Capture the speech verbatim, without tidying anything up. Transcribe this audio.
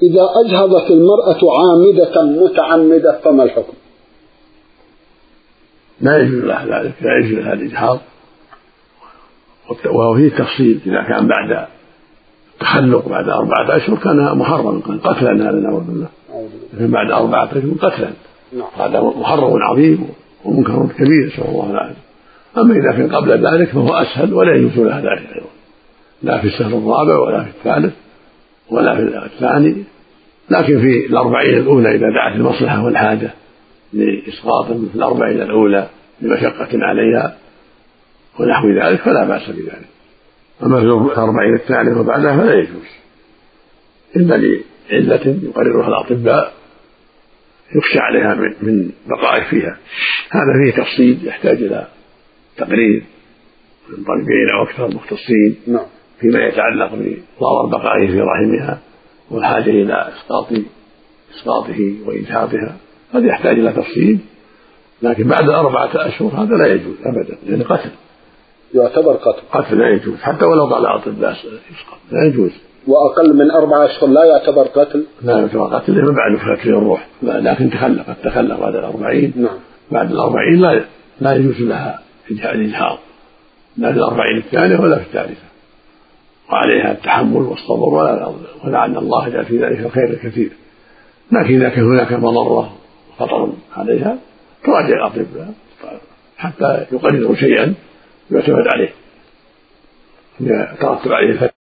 إذا أجهضت المرأة عامدة متعمدة فما الحكم؟ لا يجوز له ذلك، لا يجوز لها الإجهاض، وهو فيه تفصيل. إذا كان بعد التخلق بعد أربعة أشهر كان محرما، كان قتلا، هذا نعوذ بالله. لكن بعد أربعة أشهر قتلا، هذا محرم عظيم ومنكر كبير، نسأل الله العافية. أما إذا كان قبل ذلك فهو أسهل ولا يجوز لها ذلك أيضا، لا في الشهر الرابع ولا في الثالث ولا في الثاني. لكن في الأربعين الأولى إذا دعت المصلحة والحاجة لإسقاط مثل الأربعين الأولى لمشقة عليها ونحو ذلك فلا بأس بذلك. أما في الأربعين الثانية وبعدها فلا يجوز إلا لعلة يقررها الأطباء يخشى عليها من بقائه فيها. هذا فيه تفصيل يحتاج إلى تقرير من طبيبين أو أكثر مختصين فيما يتعلق بضرر بقائه في رحمها والحاجة إلى إسقاط إسقاطه وإجهاضها، هذا يحتاج إلى تفصيل. لكن بعد أربعة أشهر هذا لا يجوز أبدا، لأنه قتل، يعتبر قتل قتل لا يجوز حتى ولو قال الأطباء يسقط، لا يجوز. وأقل من أربعة أشهر لا يعتبر قتل، لا يعتبر قتل لأنه بعد وفاة الروح، لكن تخلق قد تخلق بعد الأربعين. نعم. بعد الأربعين لا لا يجوز لها الإجهاض، لا في الأربعين الثانية ولا في الثالثة، وعليها التحمل والصبر، ولعل الله جاء في ذلك الخير الكثير. لكن إذا كان هناك مضرة وخطر عليها تراجع الأطباء حتى يقرروا شيئا يعتمد عليه يترتب عليه